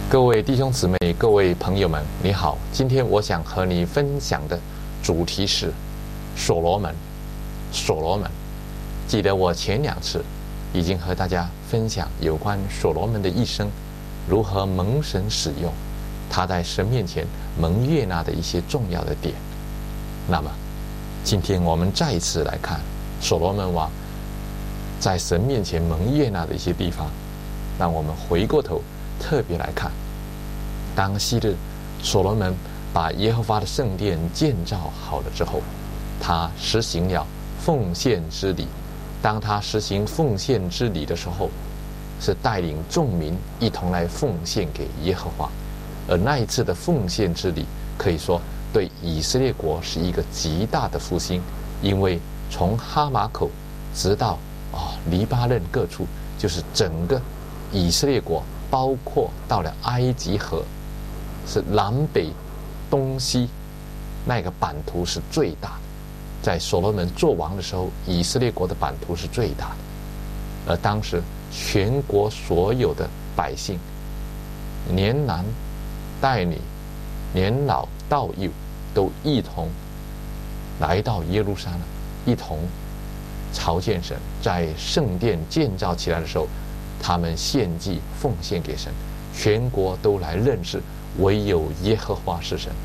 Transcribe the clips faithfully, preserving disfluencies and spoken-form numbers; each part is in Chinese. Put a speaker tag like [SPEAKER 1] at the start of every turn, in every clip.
[SPEAKER 1] 各位弟兄姊妹、各位朋友们，你好！今天我想和你分享的主题是所罗门。所罗门，记得我前两次已经和大家分享有关所罗门的一生，如何蒙神使用，他在神面前蒙悦纳的一些重要的点。那么，今天我们再一次来看所罗门王在神面前蒙悦纳的一些地方。让我们回过头特别来看，当昔日所罗门把耶和华的圣殿建造好了之后，他实行了奉献之礼。当他实行奉献之礼的时候，是带领众民一同来奉献给耶和华。而那一次的奉献之礼，可以说对以色列国是一个极大的复兴，因为从哈马口直到哦黎巴嫩各处，就是整个以色列国，包括到了埃及河，是南北东西那个版图是最大的。在所罗门做王的时候，以色列国的版图是最大的，而当时全国所有的百姓，年男带女，年老到幼，都一同来到耶路撒冷，一同朝见神。在圣殿建造起来的时候，他们献祭奉献给神，全国都来认识唯有耶和华是神。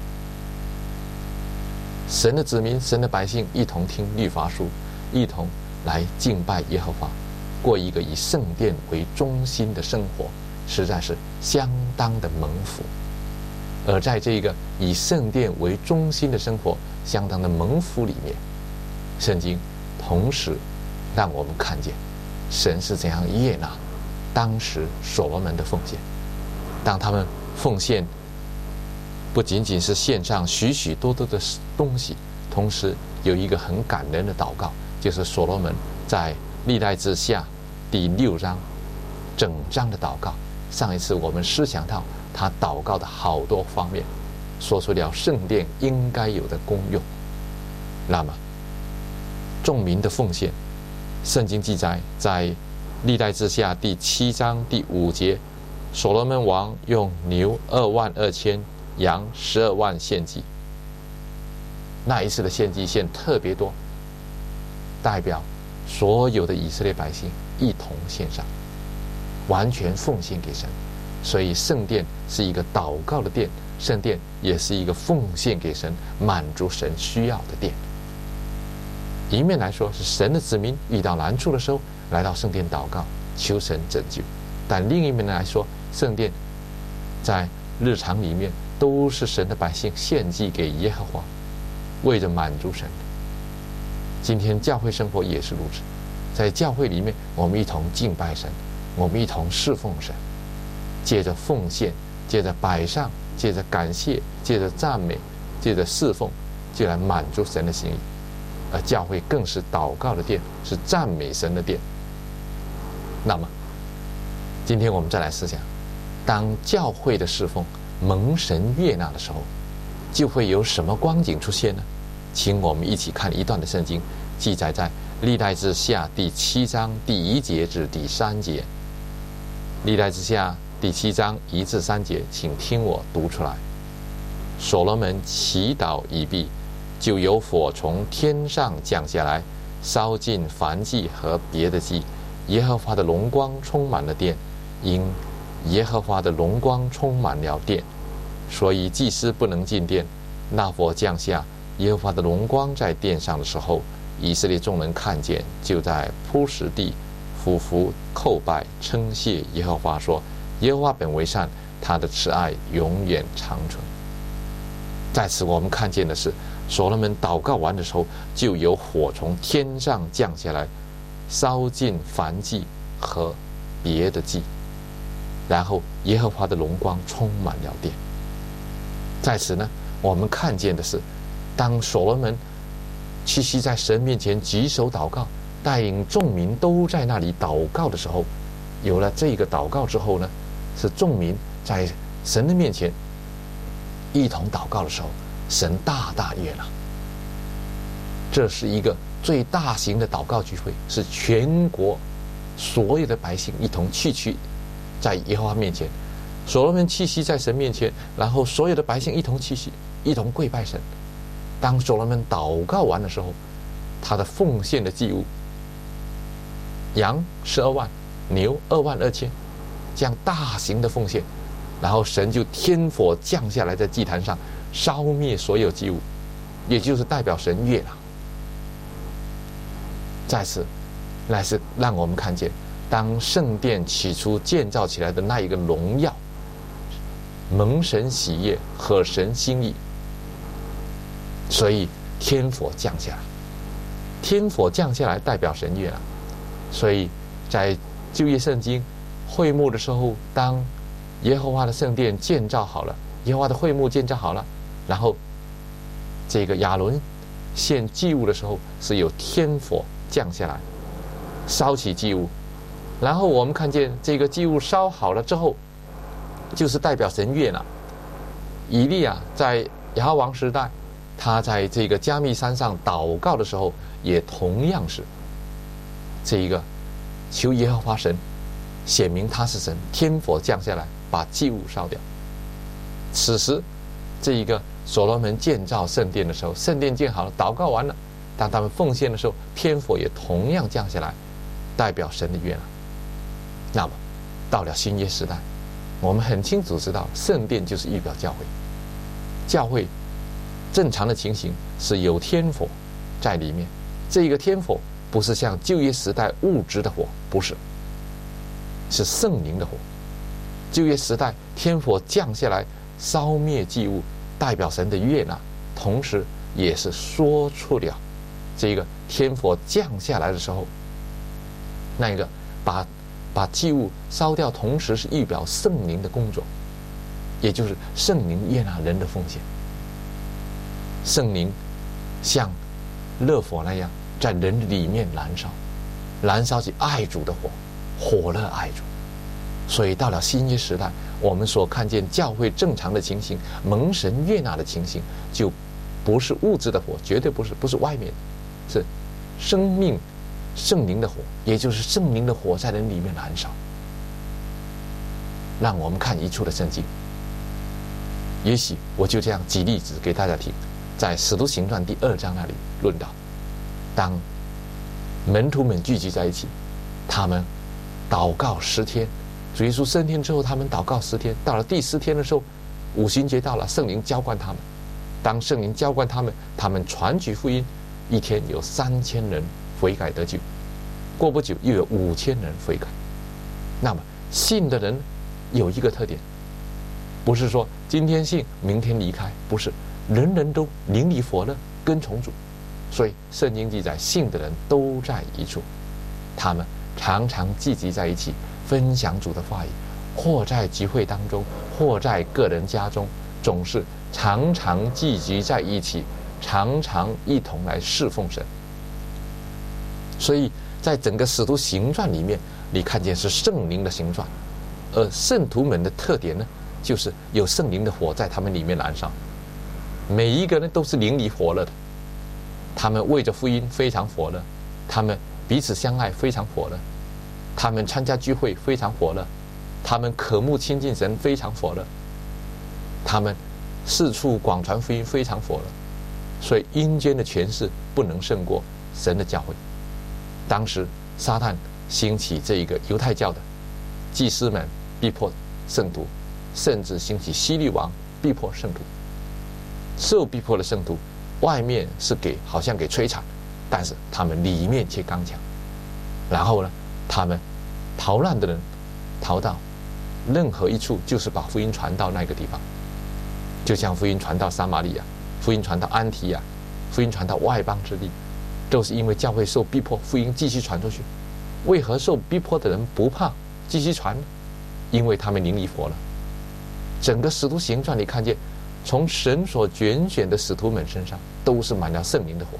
[SPEAKER 1] 神的子民，神的百姓一同听律法书，一同来敬拜耶和华，过一个以圣殿为中心的生活，实在是相当的蒙福。而在这个以圣殿为中心的生活相当的蒙福里面，圣经同时让我们看见神是怎样悦纳当时所罗门的奉献。当他们奉献不仅仅是献上许许多多的东西，同时有一个很感人的祷告，就是所罗门在历代志下第六章整章的祷告。上一次我们思想到他祷告的好多方面，说出了圣殿应该有的功用。那么众民的奉献，圣经记载在历代志下第七章第五节，所罗门王用牛二万二千，羊十二万献祭。那一次的献祭献特别多，代表所有的以色列百姓一同献上，完全奉献给神。所以圣殿是一个祷告的殿，圣殿也是一个奉献给神、满足神需要的殿。一面来说是神的子民遇到难处的时候来到圣殿祷告，求神拯救；但另一面来说，圣殿在日常里面都是神的百姓献祭给耶和华，为着满足神。今天教会生活也是如此，在教会里面我们一同敬拜神，我们一同侍奉神，借着奉献，借着摆上，借着感谢，借着赞美，借着侍奉，就来满足神的心意。而教会更是祷告的殿，是赞美神的殿。那么今天我们再来思想，当教会的侍奉蒙神悦纳的时候，就会有什么光景出现呢？请我们一起看一段的圣经，记载在历代志下第七章第一节至第三节。历代志下第七章一至三节，请听我读出来。所罗门祈祷已毕，就有火从天上降下来，烧尽燔祭和别的祭。耶和华的荣光充满了殿，因耶和华的荣光充满了殿，所以祭司不能进殿。那火降下，耶和华的荣光在殿上的时候，以色列众人看见，就在铺石地俯伏叩拜，称谢耶和华，说：耶和华本为善，他的慈爱永远长存。在此我们看见的是，所罗门祷告完的时候，就有火从天上降下来，烧尽燔祭和别的祭，然后耶和华的荣光充满了殿。在此呢，我们看见的是，当所罗门屈膝在神面前举手祷告，带领众民都在那里祷告的时候，有了这个祷告之后呢，是众民在神的面前一同祷告的时候，神大大悦纳。这是一个最大型的祷告聚会，是全国所有的百姓一同聚集在耶和华面前所罗门屈膝在神面前，然后所有的百姓一同屈膝，一同跪拜神。当所罗门祷告完的时候，他的奉献的祭物，羊十二万，牛二万二千，这样大型的奉献，然后神就天火降下来，在祭坛上烧灭所有祭物，也就是代表神悦纳。再次，乃是让我们看见，当圣殿起初建造起来的那一个荣耀，蒙神喜悦，合神心意，所以天火降下来，天火降下来代表神悦纳。所以在旧约圣经会幕的时候，当耶和华的圣殿建造好了，耶和华的会幕建造好了，然后这个亚伦献祭物的时候，是有天火降下来，烧起祭物。然后我们看见这个祭物烧好了之后，就是代表神悦纳。以利亚在亚哈王时代，他在这个加密山上祷告的时候，也同样是这一个求耶和华神显明他是神，天火降下来把祭物烧掉。此时这一个所罗门建造圣殿的时候，圣殿建好了，祷告完了，当他们奉献的时候，天火也同样降下来，代表神的悦纳。那么到了新约时代，我们很清楚知道，圣殿就是预表教会。教会正常的情形是有天火在里面，这个天火不是像旧约时代物质的火，不是，是圣灵的火。旧约时代天火降下来烧灭祭物，代表神的悦纳，同时也是说出了这个天火降下来的时候，那个把把祭物烧掉，同时是预表圣灵的工作，也就是圣灵悦纳人的奉献。圣灵像热火那样在人里面燃烧，燃烧起爱主的火，火热爱主。所以到了新约时代，我们所看见教会正常的情形，蒙神悦纳的情形，就不是物质的火，绝对不是，不是外面，是生命圣灵的火，也就是圣灵的火在人里面燃烧。让我们看一处的圣经，也许我就这样举例子给大家听。在使徒行传第二章那里论到，当门徒们聚集在一起，他们祷告十天，主耶稣升天之后，他们祷告十天，到了第十天的时候，五旬节到了，圣灵浇灌他们。当圣灵浇灌他们，他们传举福音，一天有三千人悔改得救，过不久又有五千人悔改。那么信的人有一个特点，不是说今天信明天离开，不是，人人都灵里火热跟从主。所以圣经记载，信的人都在一处，他们常常聚集在一起，分享主的话语，或在集会当中，或在个人家中，总是常常聚集在一起，常常一同来侍奉神。所以在整个使徒行传里面，你看见是圣灵的行传，而圣徒们的特点呢，就是有圣灵的火在他们里面燃烧，每一个人都是灵里火热的，他们为着福音非常火热，他们彼此相爱非常火热，他们参加聚会非常火热，他们渴慕亲近神非常火热，他们四处广传福音非常火热。所以阴间的权势不能胜过神的教会。当时撒旦兴起这一个犹太教的祭司们逼迫圣徒，甚至兴起希律王逼迫圣徒。受逼迫的圣徒外面是给好像给摧残，但是他们里面却刚强。然后呢，他们逃难的人逃到任何一处，就是把福音传到那个地方，就像福音传到撒玛利亚，福音传到安提亚，福音传到外邦之地，都是因为教会受逼迫，福音继续传出去。为何受逼迫的人不怕继续传呢？因为他们灵里火了。整个使徒行传里看见，从神所拣选的使徒们身上都是满了圣灵的火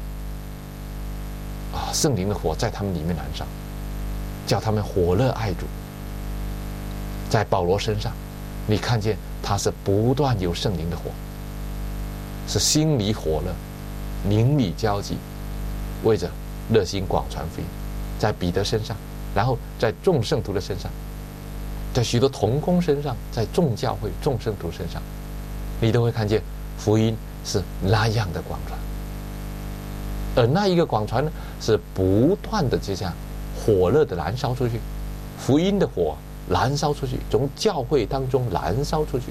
[SPEAKER 1] 啊，圣灵的火在他们里面燃烧，叫他们火热爱主。在保罗身上，你看见他是不断有圣灵的火，是心里火热，灵里交集，为着热心广传福音。在彼得身上，然后在众圣徒的身上， 在许多同工身上，在众教会、众圣徒身上，你都会看见福音是那样的广传。而那一个广传呢，是不断的就这样火热的燃烧出去，福音的火燃烧出去，从教会当中燃烧出去。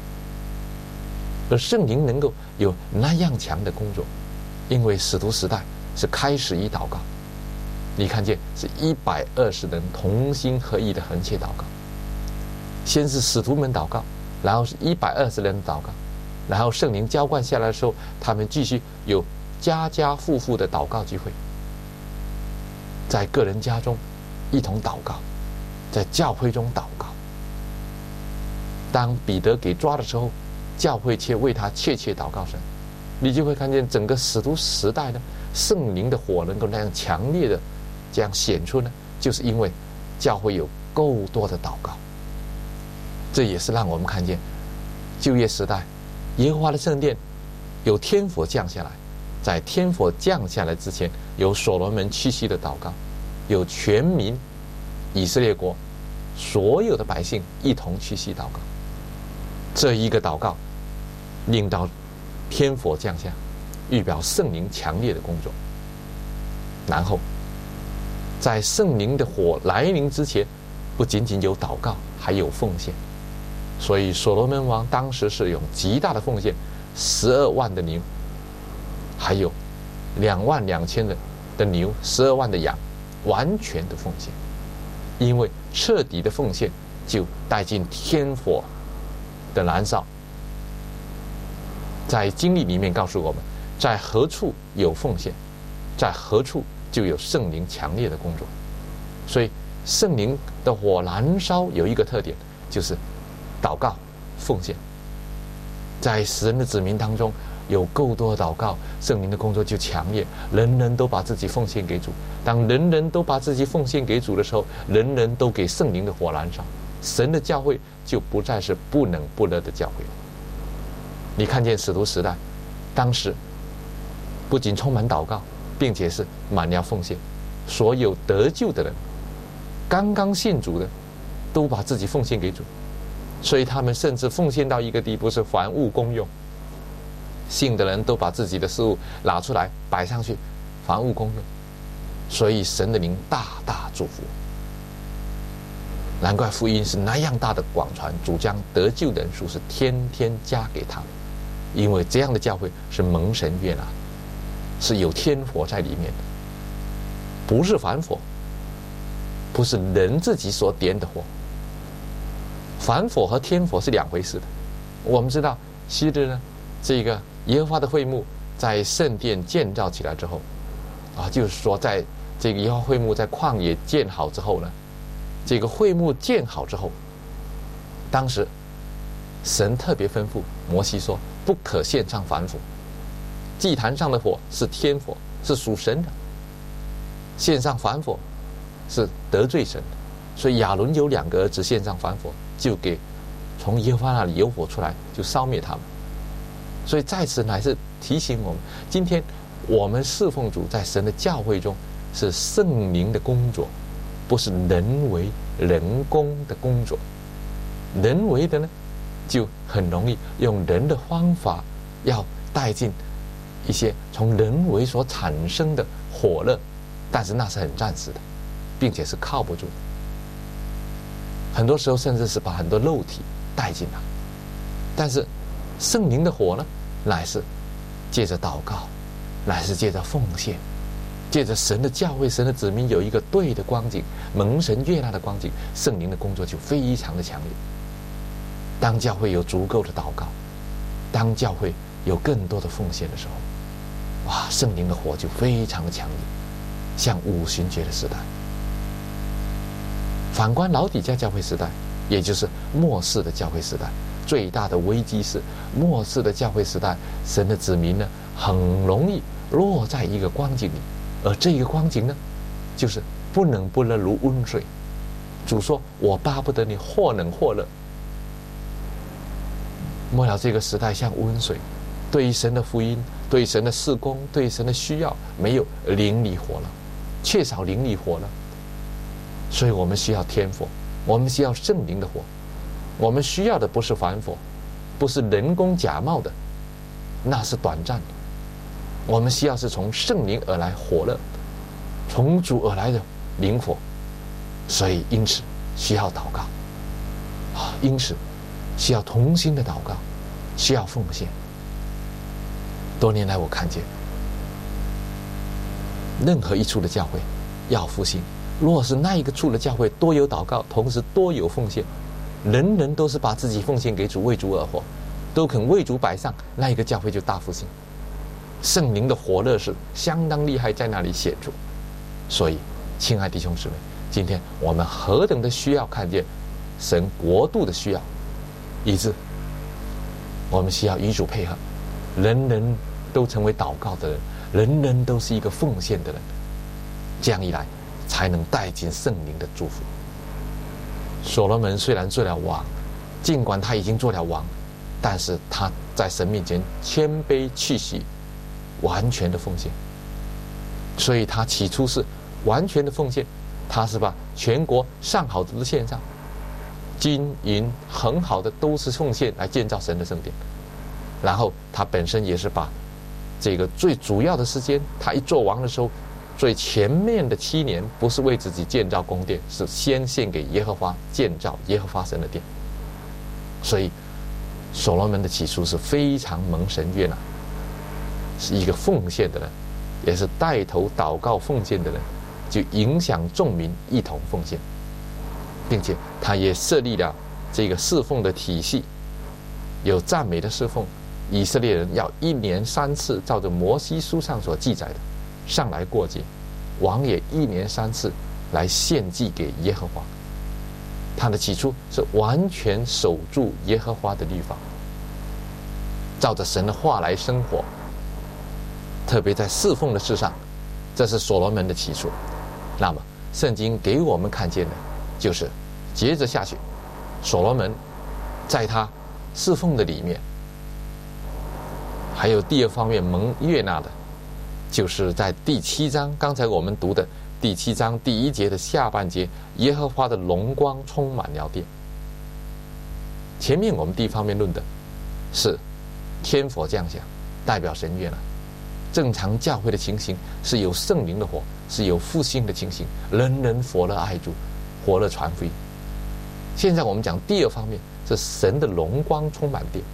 [SPEAKER 1] 而圣灵能够有那样强的工作，因为使徒时代是开始以祷告，你看见是一百二十人同心合意的横切祷告。先是使徒们祷告，然后是一百二十人祷告，然后圣灵浇灌下来的时候，他们继续有家家户户的祷告机会，在个人家中一同祷告，在教会中祷告。当彼得给抓的时候，教会却为他切切祷告神，你就会看见整个使徒时代呢，圣灵的火能够那样强烈的这样显出呢，就是因为教会有够多的祷告。这也是让我们看见旧约时代耶和华的圣殿有天火降下来，在天火降下来之前，有所罗门屈膝的祷告，有全民以色列国所有的百姓一同屈膝祷告。这一个祷告令到天火降下，预表圣灵强烈的工作。然后在圣灵的火来临之前，不仅仅有祷告，还有奉献。所以所罗门王当时是用极大的奉献，十二万的牛，还有两万两千的的牛，十二万的羊，完全的奉献。因为彻底的奉献就带进天火的燃烧。在经历里面告诉我们，在何处有奉献，在何处就有圣灵强烈的工作。所以圣灵的火燃烧有一个特点，就是祷告奉献。在神的子民当中有够多的祷告，圣灵的工作就强烈，人人都把自己奉献给主。当人人都把自己奉献给主的时候，人人都给圣灵的火燃烧，神的教会就不再是不冷不热的教会了。你看见使徒时代当时不仅充满祷告，并且是满了奉献，所有得救的人刚刚信主的都把自己奉献给主，所以他们甚至奉献到一个地步，是凡物公用。信的人都把自己的事物拿出来摆上去，凡物公用。所以神的灵大大祝福。难怪福音是那样大的广传，主将得救的人数是天天加给他们，因为这样的教会是蒙神悦纳，是有天火在里面的，不是凡火，不是人自己所点的火。凡火和天火是两回事的。我们知道昔日呢，这个耶和华的会幕在圣殿建造起来之后啊，就是说在这个耶和华会幕在旷野建好之后呢，这个会幕建好之后，当时神特别吩咐摩西说，不可献上凡火，祭坛上的火是天火，是属神的，献上凡火是得罪神的。所以亚伦有两个儿子献上凡火，就给从耶和华那里有火出来，就烧灭他们。所以在此乃是提醒我们，今天我们侍奉主在神的教会中是圣灵的工作，不是人为人工的工作。人为的呢，就很容易用人的方法要带进一些从人为所产生的火热，但是那是很暂时的，并且是靠不住的。很多时候甚至是把很多肉体带进来。但是圣灵的火呢，乃是借着祷告，乃是借着奉献，借着神的教会、神的子民有一个对的光景，蒙神悦纳的光景，圣灵的工作就非常的强烈。当教会有足够的祷告，当教会有更多的奉献的时候，哇，圣灵的火就非常的强烈，像五旬节的时代。反观老底嘉教会时代，也就是末世的教会时代，最大的危机是末世的教会时代，神的子民呢，很容易落在一个光景里，而这个光景呢，就是不冷不热如温水。主说，我巴不得你或冷或热。末了这个时代像温水，对于神的福音，对于神的事工，对于神的需要，没有灵里火了，缺少灵里火了。所以我们需要天火， 我们需要圣灵的火。我们需要的不是凡火，不是人工假冒的，那是短暂的。我们需要是从圣灵而来火热，从主而来的灵火。所以因此需要祷告啊，因此需要同心的祷告，需要奉献。多年来我看见任何一处的教会要复兴，若是那一个处的教会多有祷告，同时多有奉献，人人都是把自己奉献给主，为主而活，都肯为主摆上，那一个教会就大复兴。圣灵的火热是相当厉害，在那里显著。所以亲爱弟兄姊妹，今天我们何等的需要看见神国度的需要，以致我们需要与主配合，人人都成为祷告的人，人人都是一个奉献的人，这样一来才能带进圣灵的祝福。所罗门虽然做了王，尽管他已经做了王，但是他在神面前谦卑屈膝，完全的奉献。所以他起初是完全的奉献，他是把全国上好的都献上，金银很好的都是奉献来建造神的圣殿。然后他本身也是把这个最主要的时间，他一做王的时候，最前面的七年不是为自己建造宫殿，是先献给耶和华，建造耶和华神的殿。所以所罗门的起初是非常蒙神悦纳，是一个奉献的人，也是带头祷告奉献的人，就影响众民一同奉献，并且他也设立了这个侍奉的体系，有赞美的侍奉。以色列人要一年三次，照着摩西书上所记载的上来过节，王也一年三次来献祭给耶和华。他的起初是完全守住耶和华的律法，照着神的话来生活，特别在侍奉的事上，这是所罗门的起初。那么圣经给我们看见的就是接着下去，所罗门在他侍奉的里面，还有第二方面蒙悦纳的，就是在第七章，刚才我们读的第七章第一节的下半节，耶和华的荣光充满了殿。前面我们第一方面论的是天火降下，代表神悦纳。正常教会的情形是有圣灵的火，是有复兴的情形，人人火热爱主，火热传福音。现在我们讲第二方面，是神的荣光充满殿。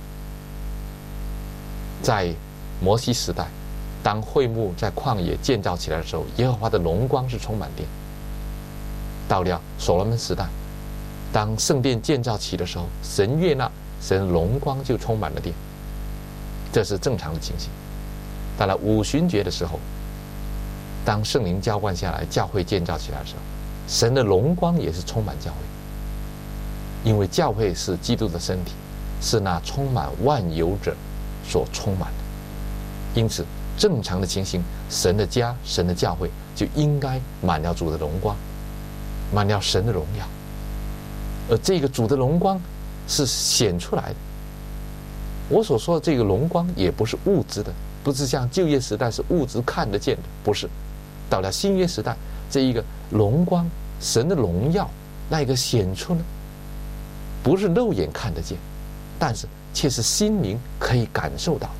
[SPEAKER 1] 在摩西时代，当会幕在旷野建造起来的时候，耶和华的荣光是充满殿。到了所罗门时代，当圣殿建造起的时候，神悦纳，神荣光就充满了殿，这是正常的情形。到了五旬节的时候，当圣灵浇灌下来，教会建造起来的时候，神的荣光也是充满教会，因为教会是基督的身体，是那充满万有者所充满的。因此正常的情形，神的家，神的教会就应该满了主的荣光，满了神的荣耀。而这个主的荣光是显出来的。我所说的这个荣光也不是物质的，不是像旧约时代是物质看得见的，不是。到了新约时代，这一个荣光，神的荣耀那一个显出呢，不是肉眼看得见，但是却是心灵可以感受到。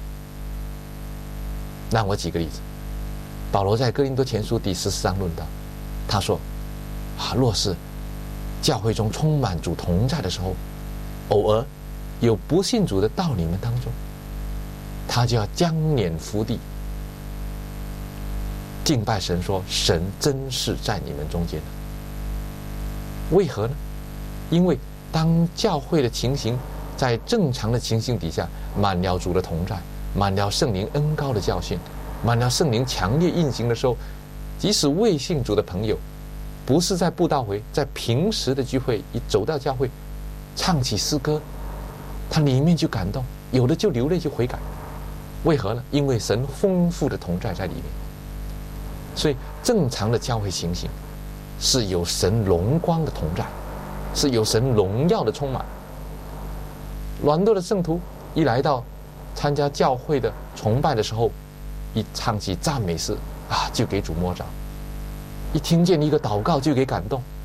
[SPEAKER 1] 让我举个例子，保罗在哥林多前书第十四章论到，他说啊，若是教会中充满主同在的时候，偶尔有不信主的到你们当中，他就要将脸伏地敬拜神，说神真是在你们中间的。为何呢？因为当教会的情形在正常的情形底下，满了主的同在，满了圣灵恩膏的教训，满了圣灵强烈运行的时候，即使未信主的朋友，不是在布道会，在平时的聚会，一走到教会唱起诗歌，他里面就感动，有的就流泪就悔改。为何呢？因为神丰富的同在在里面。所以正常的教会情形是有神荣光的同在，是有神荣耀的充满。软弱的圣徒一来到参加教会的崇拜的时候，一唱起赞美诗啊，就给主摸着；一听见一个祷告就给感动，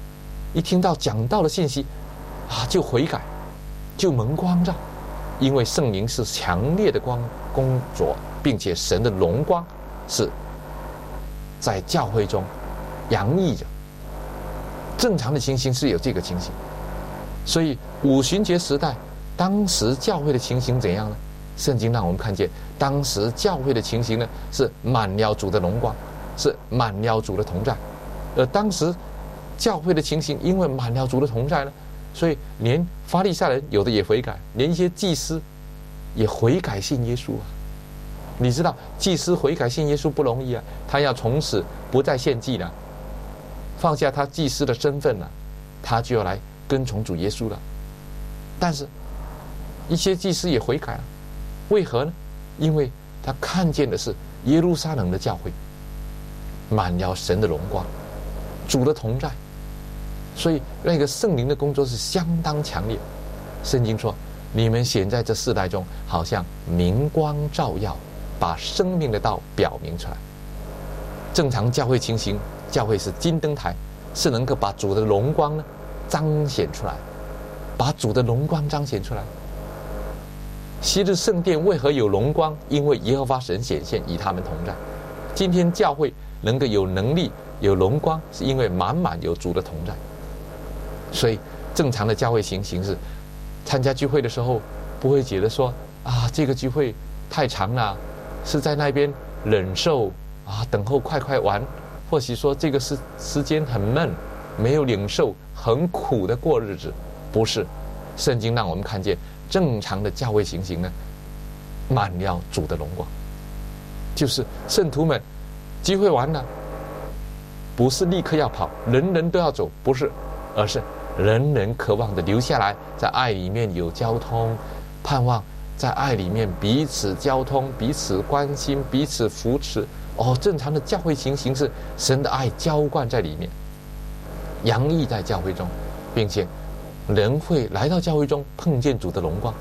[SPEAKER 1] 一听到讲道的信息，啊，就悔改，就蒙光照，因为圣灵是强烈的光工作，并且神的荣光是在教会中洋溢着。正常的情形是有这个情形，所以五旬节时代，当时教会的情形怎样呢？圣经让我们看见，当时教会的情形呢，是满了主的荣光，是满了主的同在。而当时教会的情形，因为满了主的同在呢，所以连法利赛人有的也悔改，连一些祭司也悔改信耶稣啊。你知道祭司悔改信耶稣不容易啊，他要从此不再献祭了，放下他祭司的身份了，他就要来跟从主耶稣了。但是一些祭司也悔改了，为何呢？因为他看见的是耶路撒冷的教会满了神的荣光，主的同在，所以那个圣灵的工作是相当强烈。圣经说，你们显在这世代中好像明光照耀，把生命的道表明出来。正常教会情形，教会是金灯台，是能够把主的荣光呢彰显出来，把主的荣光彰显出来。昔日圣殿为何有荣光？因为耶和华神显现，与他们同在。今天教会能够有能力有荣光，是因为满满有主的同在。所以正常的教会情形是，参加聚会的时候不会觉得说啊，这个聚会太长了，是在那边忍受啊，等候快快完，或许说这个时时间很闷，没有领受，很苦的过日子。不是，圣经让我们看见正常的教会情形呢，满了主的荣光，就是圣徒们聚会完了，不是立刻要跑，人人都要走，不是，而是人人渴望的留下来，在爱里面有交通，盼望在爱里面彼此交通，彼此关心，彼此扶持。哦，正常的教会情形是神的爱浇灌在里面，洋溢在教会中，并且人会来到教会中碰见主的荣光，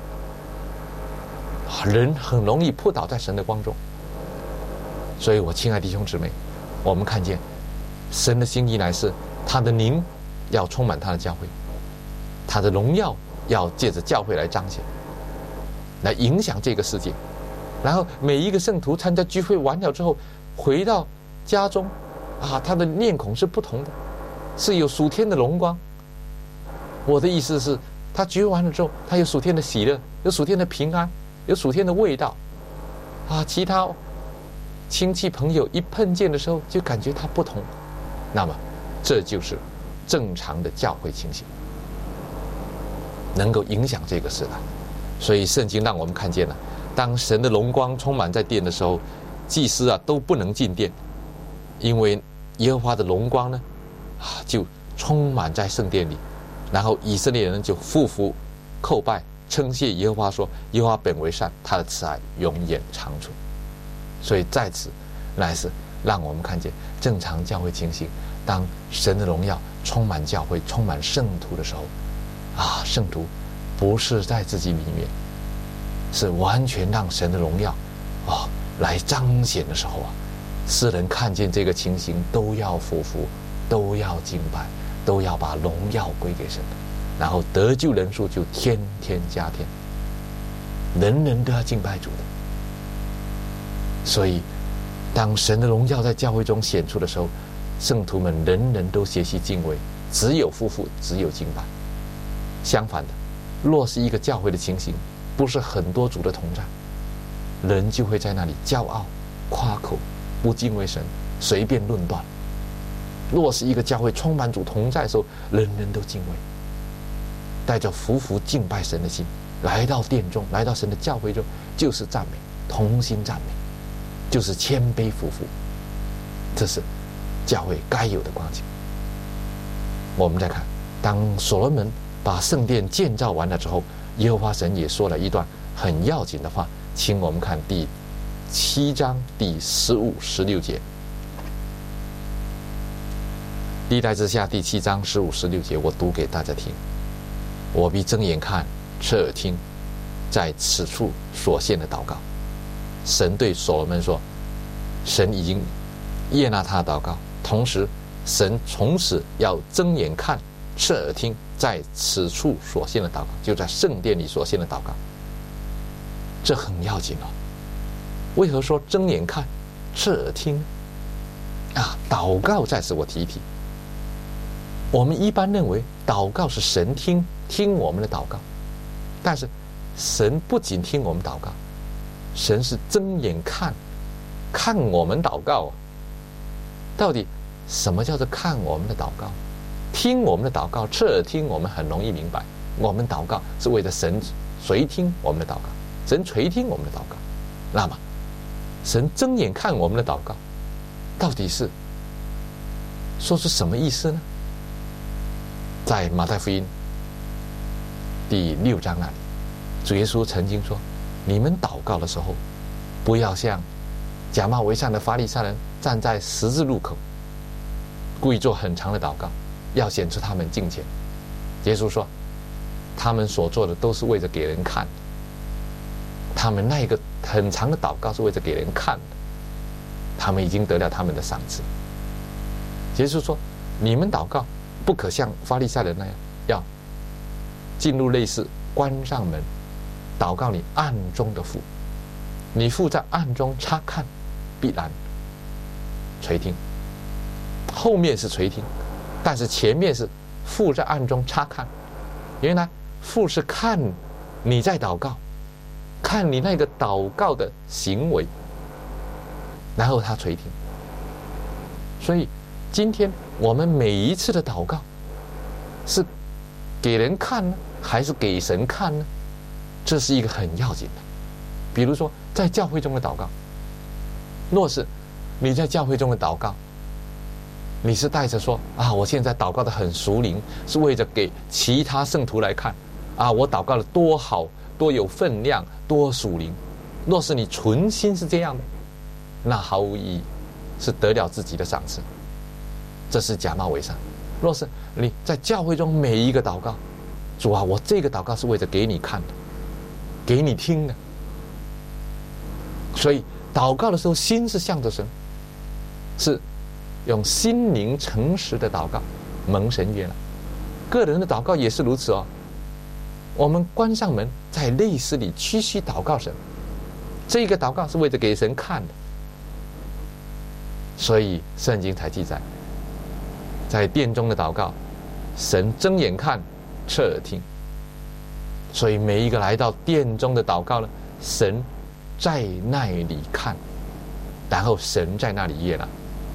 [SPEAKER 1] 人很容易扑倒在神的光中。所以我亲爱的弟兄姊妹，我们看见神的心意乃是他的灵要充满他的教会，他的荣耀要借着教会来彰显，来影响这个世界。然后每一个圣徒参加聚会完了之后，回到家中啊，他的面孔是不同的，是有属天的荣光。我的意思是，他聚会完了之后，他有属天的喜乐，有属天的平安，有属天的味道啊。其他亲戚朋友一碰见的时候，就感觉他不同。那么这就是正常的教会情形，能够影响这个时代。所以圣经让我们看见了，当神的荣光充满在殿的时候，祭司啊都不能进殿，因为耶和华的荣光呢啊就充满在圣殿里。然后以色列人就俯伏叩拜，称谢耶和华，说耶和华本为善，他的慈爱永远长存。所以在此乃是让我们看见正常教会情形，当神的荣耀充满教会，充满圣徒的时候啊，圣徒不是在自己里面，是完全让神的荣耀啊来彰显的时候啊，世人看见这个情形都要俯伏，都要敬拜，都要把荣耀归给神，然后得救人数就天天加添，人人都要敬拜主的。所以当神的荣耀在教会中显出的时候，圣徒们人人都学习敬畏，只有夫妇，只有敬拜。相反的，若是一个教会的情形，不是很多主的同在，人就会在那里骄傲夸口，不敬畏神，随便论断。若是一个教会充满主同在的时候，人人都敬畏，带着服服敬拜神的心来到殿中，来到神的教会中，就是赞美，同心赞美，就是谦卑服服。这是教会该有的光景。我们再看，当所罗门把圣殿建造完了之后，耶和华神也说了一段很要紧的话，请我们看第七章第十五、十六节。历代之下第七章十五、十六节，我读给大家听。我必睁眼看，侧耳听，在此处所献的祷告。神对所罗门说，神已经悦纳他的祷告，同时神从此要睁眼看， 侧耳听，在此处所献的祷告，就在圣殿里所献的祷告，这很要紧哦。为何说睁眼看，侧耳听啊？祷告在此我提一提。我们一般认为祷告是神听听我们的祷告，但是神不仅听我们祷告，神是睁眼看看我们祷告啊。到底什么叫做看我们的祷告？听我们的祷告，侧耳听，我们很容易明白。我们祷告是为了神垂听我们的祷告，神垂听我们的祷告。那么神睁眼看我们的祷告，到底是说出什么意思呢？在马太福音第六章那里，主耶稣曾经说，你们祷告的时候，不要像假冒为善的法利赛人站在十字路口，故意做很长的祷告，要显出他们敬虔。耶稣说，他们所做的都是为了给人看的，他们那一个很长的祷告是为了给人看的，他们已经得了他们的赏赐。耶稣说，你们祷告不可像法利赛人那样，要进入内室，关上门，祷告你暗中的父，你父在暗中察看，必然垂听。后面是垂听，但是前面是父在暗中察看。原来父是看你在祷告，看你那个祷告的行为，然后他垂听。所以今天我们每一次的祷告是给人看呢，还是给神看呢？这是一个很要紧的。比如说在教会中的祷告，若是你在教会中的祷告，你是带着说啊，我现在祷告的很属灵，是为着给其他圣徒来看啊，我祷告的多好，多有分量，多属灵。若是你存心是这样的，那毫无意义，是得了自己的赏赐，这是假冒为善。若是你在教会中每一个祷告，主啊，我这个祷告是为着给你看的，给你听的，所以祷告的时候心是向着神，是用心灵诚实的祷告蒙神悦纳。个人的祷告也是如此哦。我们关上门，在内室里屈膝祷告神，这个祷告是为着给神看的。所以圣经才记载，在殿中的祷告，神睁眼看，侧耳听。所以每一个来到殿中的祷告呢，神在那里看，然后神在那里悦纳。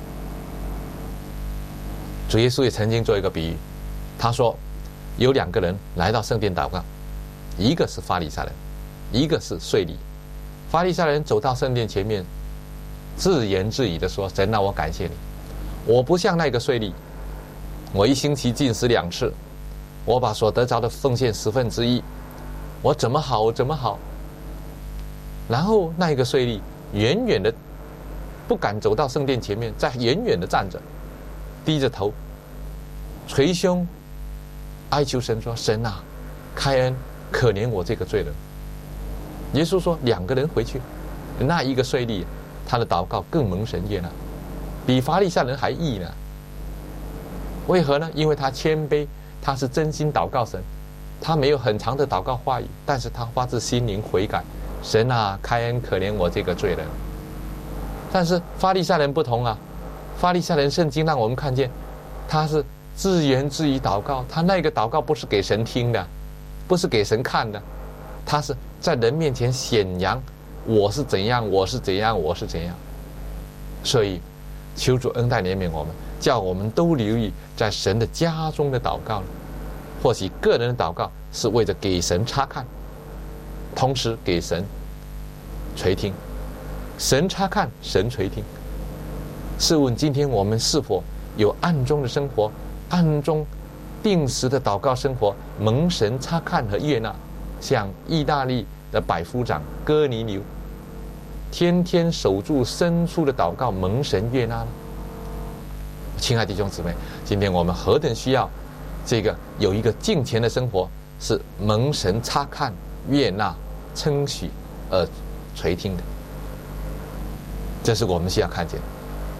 [SPEAKER 1] 主耶稣也曾经做一个比喻，他说有两个人来到圣殿祷告，一个是法利赛人，一个是税吏。法利赛人走到圣殿前面，自言自语的说，神啊，我感谢你，我不像那个税吏，我一星期进食两次，我把所得着的奉献十分之一，我怎么好怎么好。然后那个税吏远远的不敢走到圣殿前面，在远远的站着，低着头捶胸哀求神说，神啊，开恩可怜我这个罪人。耶稣说，两个人回去，那一个税吏他的祷告更蒙神悦纳，比法利赛人还义呢。为何呢？因为他谦卑，他是真心祷告神，他没有很长的祷告话语，但是他发自心灵悔改，神啊，开恩可怜我这个罪人。但是法利赛人不同啊，法利赛人圣经让我们看见，他是自言自语祷告，他那个祷告不是给神听的，不是给神看的，他是在人面前显扬我是怎样，我是怎样，我是怎样。所以求主恩待怜悯我们，叫我们都留意在神的家中的祷告。或许个人的祷告是为了给神察看，同时给神垂听，神察看，神垂听。试问今天我们是否有暗中的生活，暗中定时的祷告生活，蒙神察看和悦纳？像意大利的百夫长哥尼流，天天守住深处的祷告，蒙神悦纳呢？亲爱的弟兄姊妹，今天我们何等需要这个有一个敬虔的生活，是蒙神察看、悦纳、称许而垂听的。这是我们需要看见。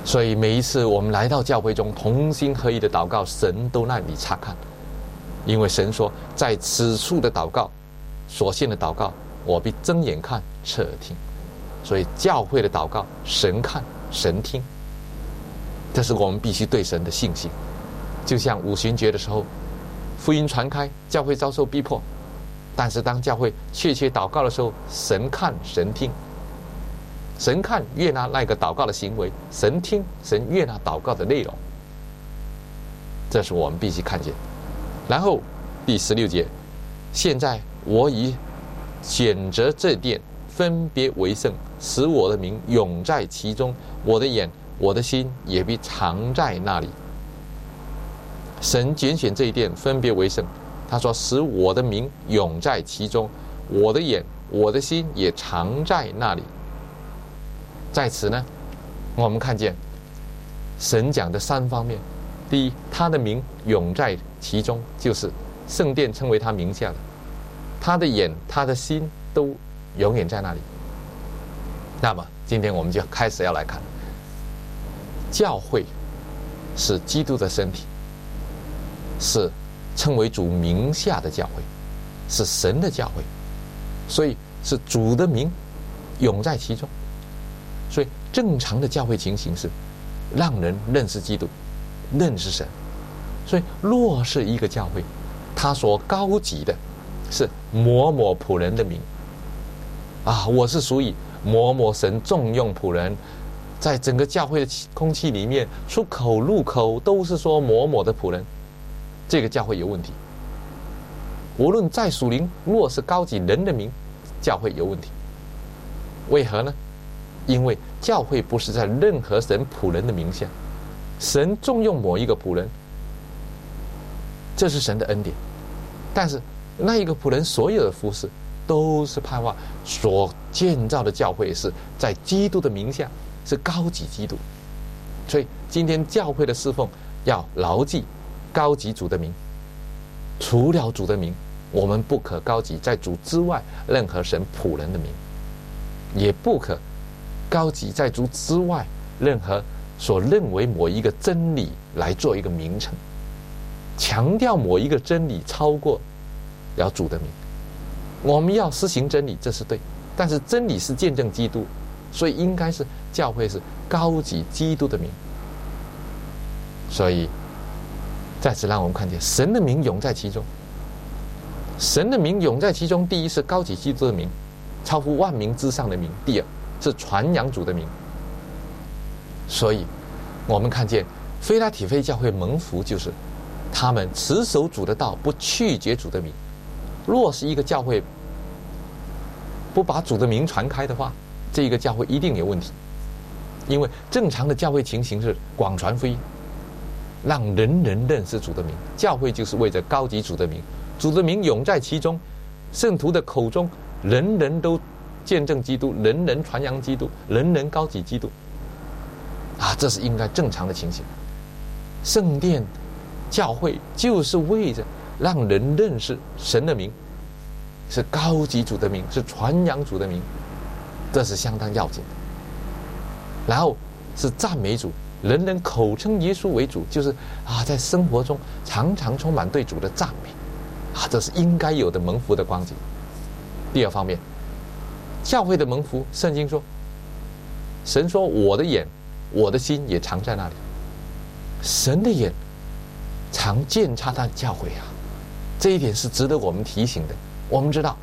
[SPEAKER 1] 所以每一次我们来到教会中同心合一的祷告，神都那里察看，因为神说，在此处的祷告，所献的祷告，我必睁眼看，侧耳听。所以教会的祷告，神看神听，这是我们必须对神的信心。就像五旬节的时候，福音传开，教会遭受逼迫，但是当教会确切祷告的时候，神看神听，神看悦纳那个祷告的行为，神听神悦纳祷告的内容，这是我们必须看见。然后第十六节，现在我已选择这殿，分别为圣，使我的名永在其中，我的眼我的心也必常在那里。神拣选这一殿，分别为圣，他说使我的名永在其中，我的眼我的心也常在那里。在此呢，我们看见神讲的三方面。第一，他的名永在其中，就是圣殿称为他名下的，他的眼他的心都永远在那里。那么今天我们就开始要来看，教会是基督的身体，是称为主名下的教会，是神的教会，所以是主的名永在其中。所以正常的教会情形是让人认识基督，认识神。所以若是一个教会，他所高举的是某某仆人的名啊，我是属于某某神重用仆人，在整个教会的空气里面出口入口都是说某某的仆人，这个教会有问题。无论在属灵，若是高举人的名，教会有问题。为何呢？因为教会不是在任何神仆人的名下，神重用某一个仆人，这是神的恩典。但是那一个仆人所有的服事，都是盼望所建造的教会是在基督的名下，是高举基督。所以今天教会的侍奉要牢记高举主的名，除了主的名，我们不可高举在主之外任何神仆人的名，也不可高举在主之外任何所认为某一个真理来做一个名称，强调某一个真理超过了主的名。我们要施行真理，这是对，但是真理是见证基督，所以应该是教会是高举基督的名。所以在此让我们看见神的名永在其中，神的名永在其中。第一是高举基督的名，超乎万名之上的名；第二是传扬主的名。所以我们看见非拉铁非教会蒙福，就是他们持守主的道，不拒绝主的名。若是一个教会不把主的名传开的话，这一个教会一定有问题。因为正常的教会情形是广传福音，让人人认识主的名。教会就是为着高举主的名，主的名永在其中，圣徒的口中人人都见证基督，人人传扬基督，人人高举基督啊，这是应该正常的情形。圣殿教会就是为着让人认识神的名，是高举主的名，是传扬主的名，这是相当要紧的。然后是赞美主，人人口称耶稣为主，就是啊，在生活中常常充满对主的赞美啊，这是应该有的蒙福的光景。第二方面，教会的蒙福，圣经说，神说我的眼我的心也常在那里。神的眼常监察他的教会啊，这一点是值得我们提醒的。我们知道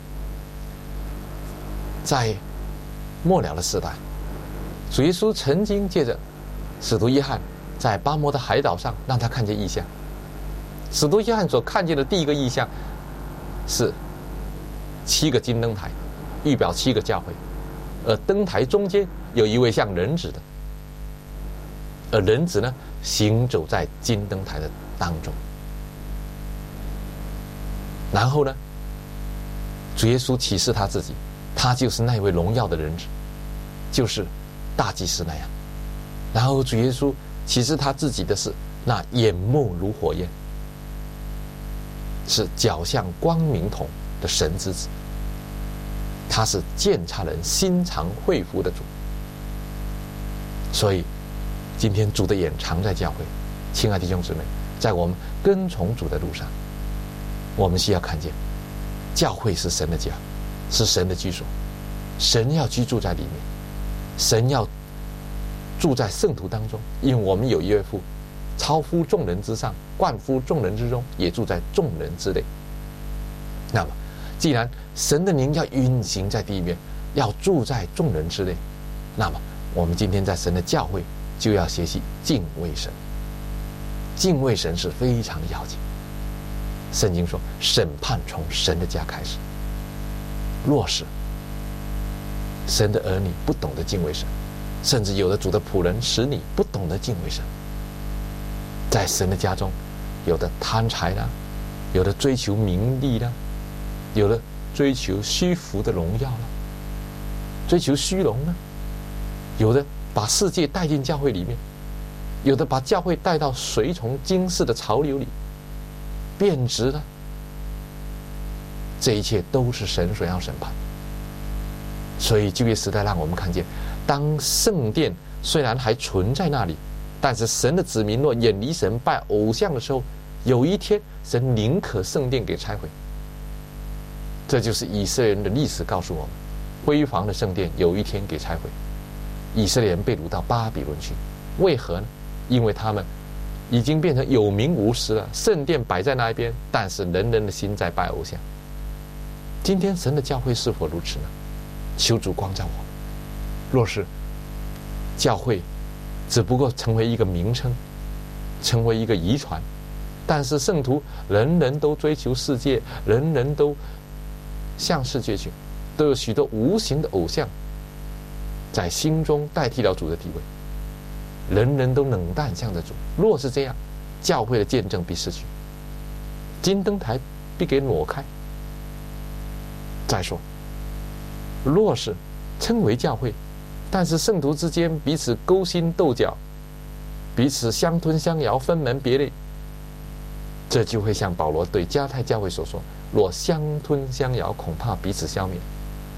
[SPEAKER 1] 在末了的时代，主耶稣曾经借着使徒约翰在巴摩的海岛上让他看见异象。使徒约翰所看见的第一个异象是七个金灯台，预表七个教会，而灯台中间有一位像人子的，而人子呢行走在金灯台的当中。然后呢，主耶稣启示他自己，他就是那位荣耀的人子，就是大祭司那样。然后主耶稣启示他自己的是那眼目如火焰，是脚像光明铜的神之子，他是鉴察人心肠肺腑的主。所以今天主的眼常在教会，亲爱的弟兄姊妹，在我们跟从主的路上，我们需要看见，教会是神的家，是神的居所，神要居住在里面，神要住在圣徒当中，因为我们有一位父，超乎众人之上，冠乎众人之中，也住在众人之内。那么既然神的灵要运行在地面，要住在众人之内，那么我们今天在神的教会就要学习敬畏神。敬畏神是非常要紧。圣经说，审判从神的家开始。若是神的儿女不懂得敬畏神，甚至有的主的仆人使你不懂得敬畏神，在神的家中，有的贪财啦，有的追求名利啦，有的追求虚浮的荣耀啦，追求虚荣呢，有的把世界带进教会里面，有的把教会带到随从今世的潮流里，变质了。这一切都是神所要审判。所以旧约时代让我们看见，当圣殿虽然还存在那里，但是神的子民若远离神拜偶像的时候，有一天神宁可圣殿给拆毁。这就是以色列人的历史告诉我们，辉煌的圣殿有一天给拆毁。以色列人被掳到巴比伦去，为何呢？因为他们已经变成有名无实了，圣殿摆在那一边，但是人人的心在拜偶像。今天神的教会是否如此呢？求主光照我们。若是教会只不过成为一个名称，成为一个遗传，但是圣徒人人都追求世界，人人都向世界去，都有许多无形的偶像在心中代替了主的地位，人人都冷淡向着主。若是这样，教会的见证必失去，金灯台必给挪开。再说，若是称为教会，但是圣徒之间彼此勾心斗角，彼此相吞相咬，分门别类，这就会像保罗对加太教会所说，若相吞相咬，恐怕彼此消灭。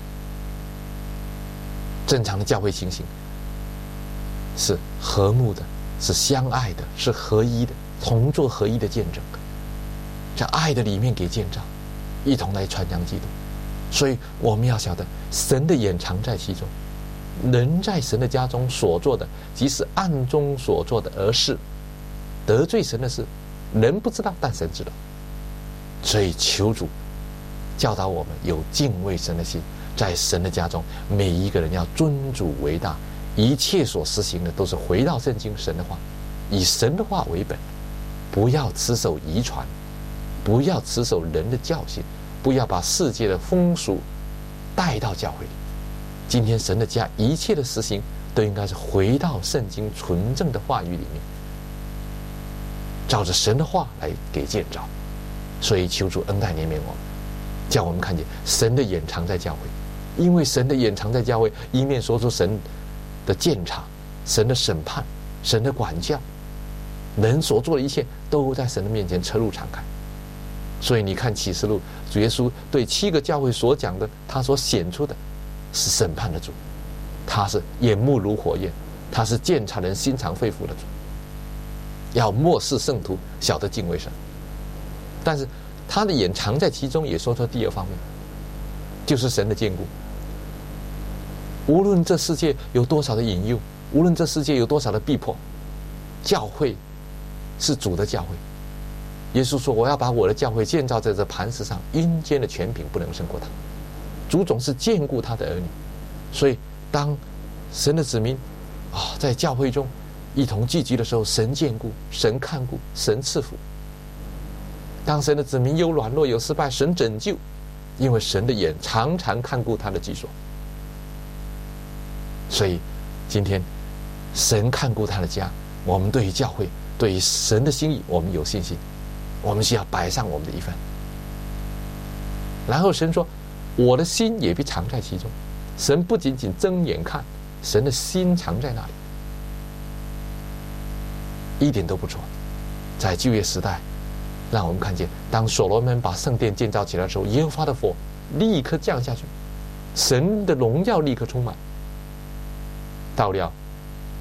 [SPEAKER 1] 正常的教会情形是和睦的，是相爱的，是合一的，同作合一的见证，在爱的里面给建造，一同来传扬基督。所以我们要晓得，神的眼常在其中，人在神的家中所做的，即是暗中所做的而是得罪神的事，人不知道，但神知道。所以求主教导我们有敬畏神的心，在神的家中，每一个人要尊主为大，一切所实行的都是回到圣经神的话，以神的话为本，不要持守遗传，不要持守人的教训，不要把世界的风俗带到教会里。今天神的家一切的实行都应该是回到圣经纯正的话语里面，照着神的话来给建造。所以求主恩待怜悯我们，叫我们看见神的眼常在教会，因为神的眼常在教会，一面说出神的鉴察，神的审判，神的管教，人所做的一切都在神的面前车路敞开。所以你看启示录，主耶稣对七个教会所讲的，他所显出的是审判的主，他是眼目如火焰，他是鉴察人心肠肺腑的主，要漠视圣徒，晓得敬畏神。但是他的眼常在其中，也说出第二方面，就是神的坚固。无论这世界有多少的引诱，无论这世界有多少的逼迫，教会是主的教会。耶稣说，我要把我的教会建造在这磐石上，阴间的权柄不能胜过他。主总是眷顾他的儿女，所以当神的子民啊在教会中一同聚集的时候，神眷顾，神看顾，神赐福。当神的子民有软弱有失败，神拯救，因为神的眼常常看顾他的居所。所以今天神看顾他的家，我们对于教会，对于神的心意，我们有信心，我们需要摆上我们的一份。然后神说，我的心也必常在其中。神不仅仅睁眼看，神的心常在那里，一点都不错。在旧约时代，让我们看见，当所罗门把圣殿建造起来的时候，耶和华的火立刻降下去，神的荣耀立刻充满。到了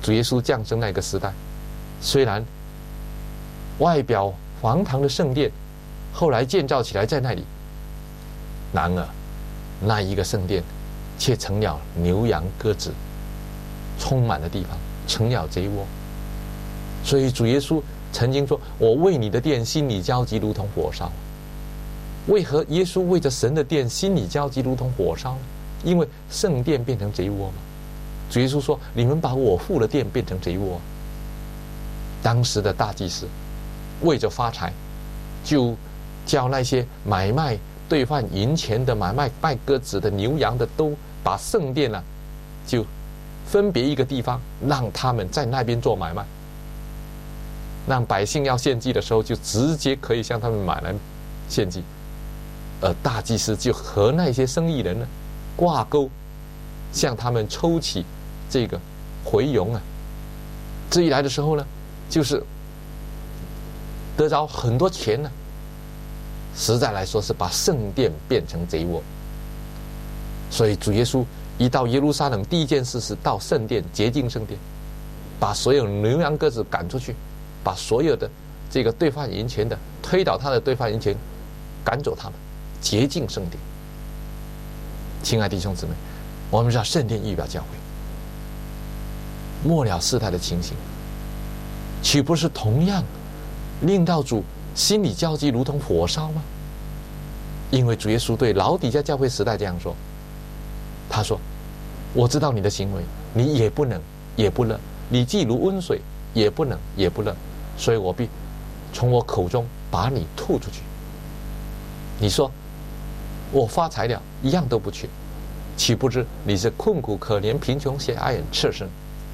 [SPEAKER 1] 主耶稣降生那个时代，虽然外表堂堂的圣殿后来建造起来在那里，然而那一个圣殿却成了牛羊鸽子充满的地方，成了贼窝。所以主耶稣曾经说，我为你的殿心里焦急如同火烧。为何耶稣为着神的殿心里焦急如同火烧呢？因为圣殿变成贼窝嘛。主耶稣说，你们把我父的殿变成贼窝。当时的大祭司为着发财，就叫那些买卖兑换银钱的、买卖卖鸽子的、牛羊的，都把圣殿呢、啊，就分别一个地方，让他们在那边做买卖，让百姓要献祭的时候，就直接可以向他们买来献祭。而大祭司就和那些生意人呢挂钩，向他们抽起这个回佣啊。这一来的时候呢，就是得着很多钱呢。实在来说，是把圣殿变成贼窝。所以主耶稣一到耶路撒冷，第一件事是到圣殿洁净圣殿，把所有牛羊鸽子赶出去，把所有的这个兑换银钱的推倒他的兑换银钱，赶走他们，洁净圣殿。亲爱弟兄姊妹，我们知道圣殿预表教会，末了世代的情形，岂不是同样令到主心里焦急如同火烧吗？因为主耶稣对老底嘉教会时代这样说，他说，我知道你的行为，你也不能也不乐，你既如温水，也不能也不乐，所以我必从我口中把你吐出去。你说我发财了，一样都不缺，岂不知你是困苦可怜、贫穷血爱人、赤身。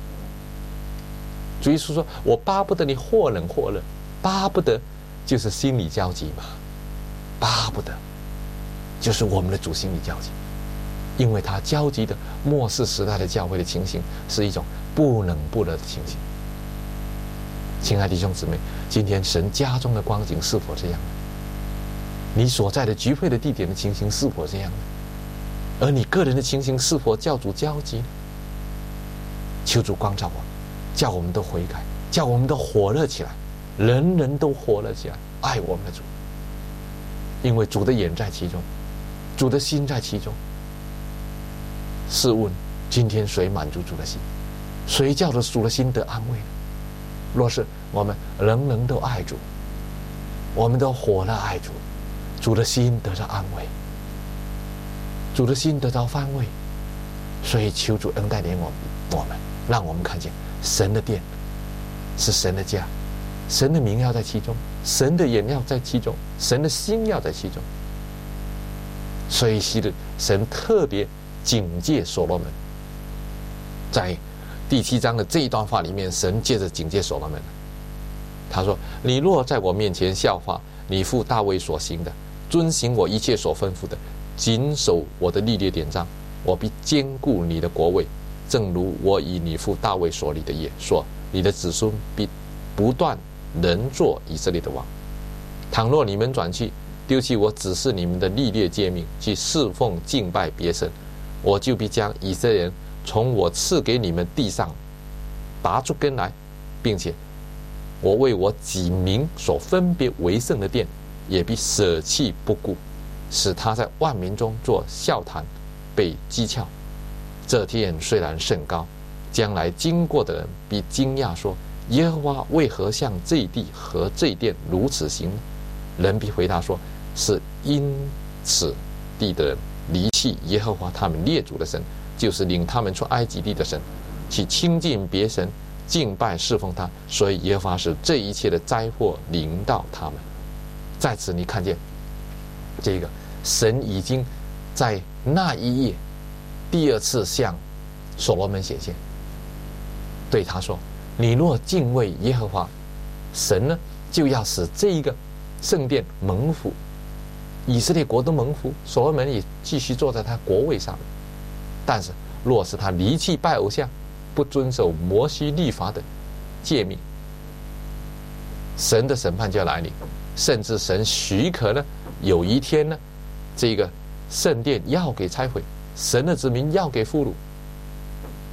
[SPEAKER 1] 主耶稣说，我巴不得你或冷或热，巴不得就是心里焦急嘛，巴不得就是我们的主心里焦急，因为他焦急的末世时代的教会的情形是一种不冷不热的情形。亲爱的弟兄姊妹，今天神家中的光景是否这样呢？你所在的聚会的地点的情形是否这样呢？而你个人的情形是否叫主焦急呢？求主光照我们，叫我们都悔改，叫我们都火热起来，人人都火热起来，爱我们的主。因为主的眼在其中，主的心在其中。试问今天谁满足主的心？谁叫着主的心得安慰呢？若是我们人人都爱主，我们都火热爱主，主的心得到安慰，主的心得到安慰。所以求主恩待怜我们，我们让我们看见神的殿是神的家，神的名要在其中，神的眼要在其中，神的心要在其中。所以昔日神特别警戒所罗门，在第七章的这一段话里面，神接着警戒所罗门，他说，你若在我面前效法你父大卫所行的，遵行我一切所吩咐的，谨守我的律例典章，我必坚固你的国位，正如我以你父大卫所立的业，说你的子孙必不断能做以色列的王。倘若你们转去，丢弃我指示你们的律例诫命，去侍奉敬拜别神，我就必将以色列人从我赐给你们地上拔出根来，并且我为我己名所分别为圣的殿，也必舍弃不顾，使他在万民中做笑谈，被讥诮。这天虽然甚高，将来经过的人必惊讶说，耶和华为何向这地和这殿如此行呢？人必回答说，是因此地的人离弃耶和华他们列祖的神，就是领他们出埃及地的神，去亲近别神，敬拜侍奉他，所以耶和华使这一切的灾祸临到他们。在此你看见这个神已经在那一夜第二次向所罗门显现，对他说，你若敬畏耶和华神呢，就要使这一个圣殿蒙福，以色列国都蒙福，所罗门也继续坐在他国位上。但是若是他离弃拜偶像，不遵守摩西律法的诫命，神的审判就要来临，甚至神许可呢，有一天呢，这个圣殿要给拆毁，神的子民要给俘虏，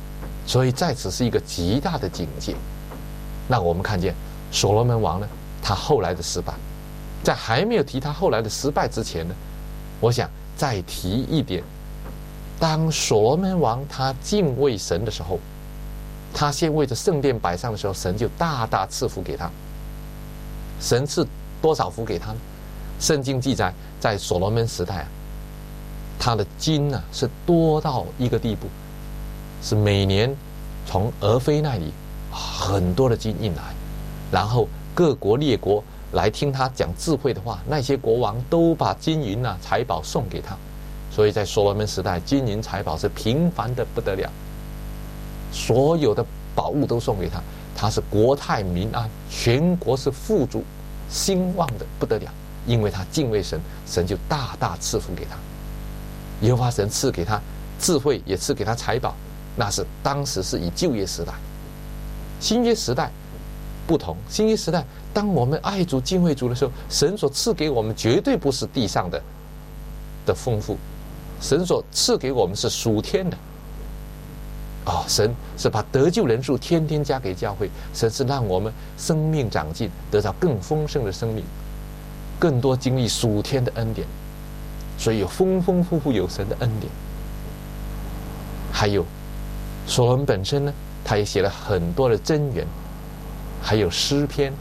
[SPEAKER 1] 所以在此是一个极大的警戒。那我们看见所罗门王呢，他后来的失败，在还没有提他后来的失败之前呢，我想再提一点，当所罗门王他敬畏神的时候，他先为着圣殿摆上的时候，神就大大赐福给他。神赐多少福给他呢？圣经记载，在所罗门时代啊，他的金啊是多到一个地步，是每年从俄斐那里很多的金运来，然后各国列国来听他讲智慧的话，那些国王都把金银啊财宝送给他，所以在所罗门时代，金银财宝是频繁的不得了，所有的宝物都送给他，他是国泰民安，全国是富足兴旺的不得了，因为他敬畏神，神就大大赐福给他。耶和华神赐给他智慧，也赐给他财宝，那是当时是以旧约时代。新约时代不同，新约时代当我们爱主敬畏主的时候，神所赐给我们绝对不是地上的的丰富，神所赐给我们是属天的。哦，神是把得救人数天天加给教会，神是让我们生命长进，得到更丰盛的生命，更多经历属天的恩典，所以有丰丰富富有神的恩典。还有所罗门本身呢，他也写了很多的箴言，还有诗篇。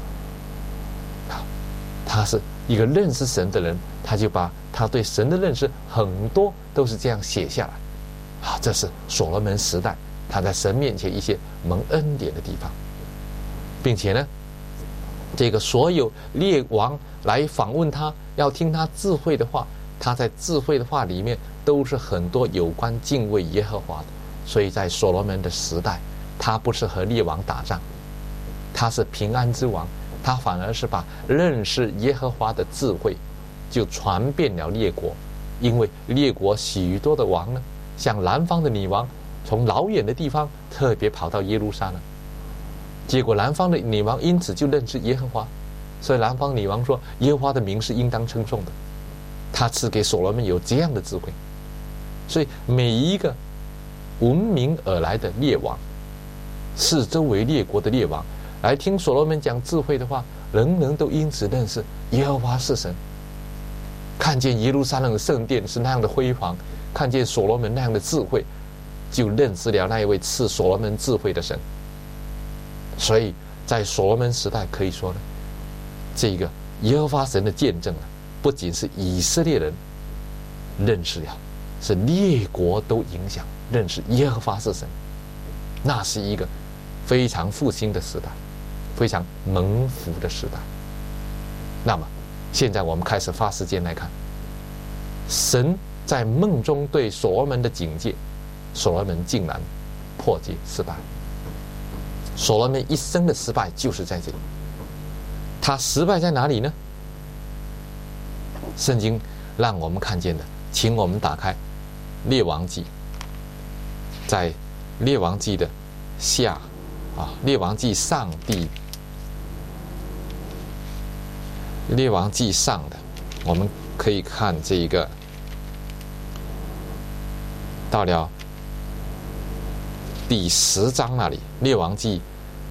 [SPEAKER 1] 他是一个认识神的人，他就把他对神的认识很多都是这样写下来。啊，这是所罗门时代他在神面前一些蒙恩典的地方，并且呢，这个所有列王来访问他，要听他智慧的话，他在智慧的话里面都是很多有关敬畏耶和华的。所以在所罗门的时代，他不是和列王打仗，他是平安之王，他反而是把认识耶和华的智慧就传遍了列国。因为列国许多的王呢，像南方的女王，从老远的地方特别跑到耶路撒冷，结果南方的女王因此就认识耶和华，所以南方女王说耶和华的名是应当称颂的。他赐给所罗门有这样的智慧，所以每一个闻名而来的列王，是周围列国的列王来听所罗门讲智慧的话，人人都因此认识耶和华是神，看见耶路撒冷的圣殿是那样的辉煌，看见所罗门那样的智慧，就认识了那一位赐所罗门智慧的神。所以在所罗门时代可以说呢，这个耶和华神的见证啊，不仅是以色列人认识了，是列国都影响认识耶和华是神。那是一个非常复兴的时代，非常蒙福的时代。那么现在我们开始花时间来看神在梦中对所罗门的警戒，所罗门竟然破戒失败。所罗门一生的失败就是在这里。他失败在哪里呢？圣经让我们看见的，请我们打开列王记，在列王记的下啊，列王记上第列王记上的，我们可以看这一个，到了第十章那里，列王记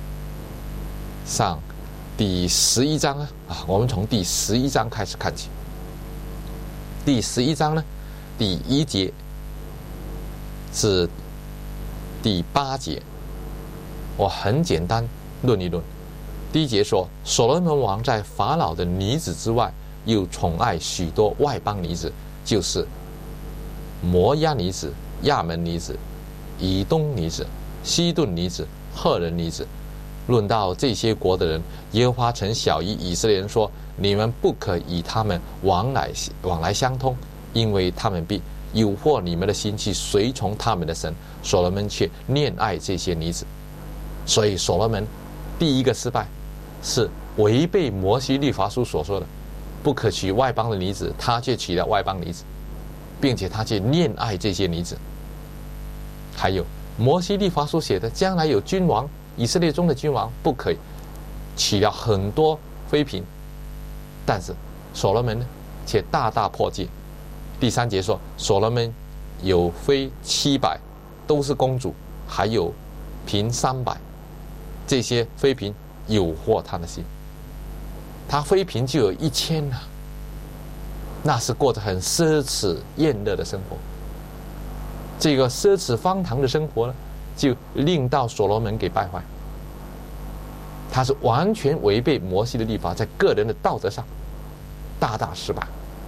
[SPEAKER 1] 上第十一章啊，啊，我们从第十一章开始看起。第十一章呢，第一节是第八节，我很简单论一论。第一节说，所罗门王在法老的女子之外，又宠爱许多外邦女子，就是摩押女子、亚门女子、以东女子、西顿女子、赫人女子。论到这些国的人，耶和华曾晓谕以色列人说，你们不可以他们往来往来相通，因为他们必诱惑你们的心去随从他们的神。所罗门却恋爱这些女子，所以所罗门第一个失败是违背摩西律法书所说的不可娶外邦的女子，他却娶了外邦女子，并且他却恋爱这些女子。还有摩西律法书写的，将来有君王，以色列中的君王不可以娶了很多妃嫔，但是所罗门呢，却大大破戒。第三节说，所罗门有妃七百，都是公主， 还有嫔三百，这些妃嫔诱惑他的心。他妃嫔就有一千呐、啊，那是过着很奢侈宴乐的生活。这个奢侈荒唐的生活呢，就令到所罗门给败坏。他是完全违背摩西的律法，在个人的道德上大大失败，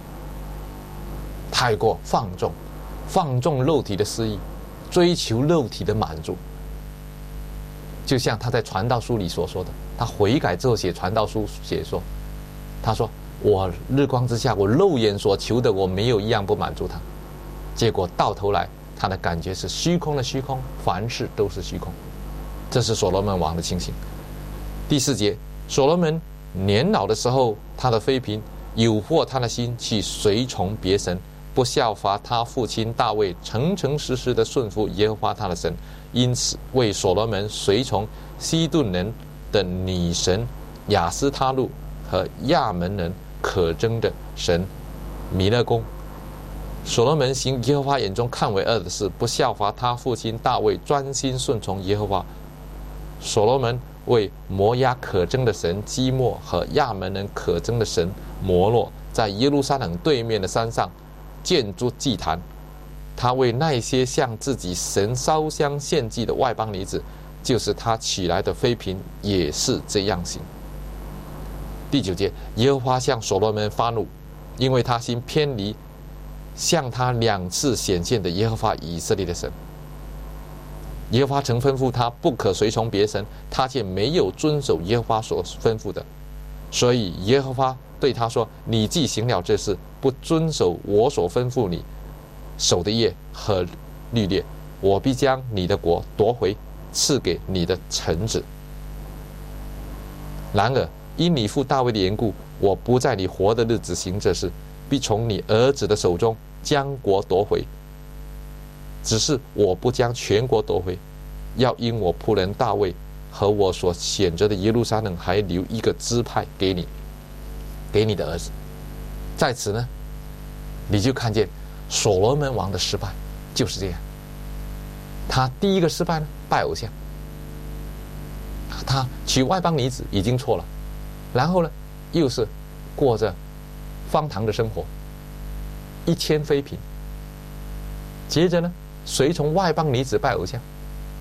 [SPEAKER 1] 太过放纵，放纵肉体的私欲，追求肉体的满足。就像他在传道书里所说的，他悔改之后写传道书写说，他说我日光之下，我肉眼所求的，我没有一样不满足他。结果到头来，他的感觉是虚空的虚空，凡事都是虚空。这是所罗门王的情形。第四节，所罗门年老的时候，他的妃嫔诱惑他的心去随从别神，不效法他父亲大卫，诚诚实实的顺服耶和华他的神。因此为所罗门随从西顿人的女神亚斯他路和亚门人可憎的神弥勒公。所罗门行耶和华眼中看为恶的事，不效法他父亲大卫，专心顺从耶和华。所罗门为摩押可憎的神基莫和亚门人可憎的神摩洛，在耶路撒冷对面的山上建筑祭坛。他为那些向自己神烧香献祭的外邦女子，就是他娶来的妃嫔，也是这样行。第九节，耶和华向所罗门发怒，因为他心偏离向他两次显现的耶和华以色列的神。耶和华曾吩咐他不可随从别神，他却没有遵守耶和华所吩咐的，所以耶和华对他说：你既行了这事，不遵守我所吩咐你守的业和律例，我必将你的国夺回，赐给你的臣子。然而因你父大卫的缘故，我不在你活的日子行这事，必从你儿子的手中将国夺回。只是我不将全国夺回，要因我仆人大卫和我所选择的耶路撒冷，还留一个支派给你，给你的儿子。在此呢，你就看见所罗门王的失败就是这样。他第一个失败呢，拜偶像，他娶外邦女子已经错了，然后呢，又是过着荒唐的生活，一千妃嫔，接着呢，随从外邦女子拜偶像。